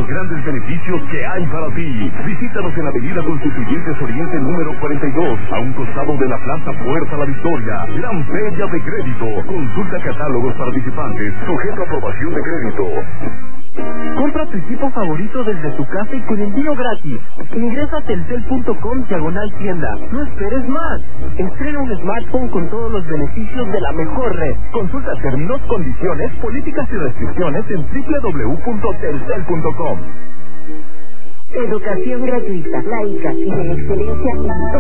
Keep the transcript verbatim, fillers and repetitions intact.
grandes beneficios que hay para ti. Visítanos en Avenida Constituyentes Oriente número cuarenta y dos, a un costado de la Plaza Puerta La Victoria. Gran Feria de Crédito. Consulta catálogos participantes, sujeto a aprobación de crédito. Compra tu equipo favorito desde tu casa y con envío gratis. Ingresa a telcel punto com diagonal tienda. No esperes más. Estrena un smartphone con todos los beneficios de la mejor red. Consulta términos, condiciones, políticas y restricciones en doble u doble u doble u punto telcel punto com. Educación gratuita, laica y de excelencia en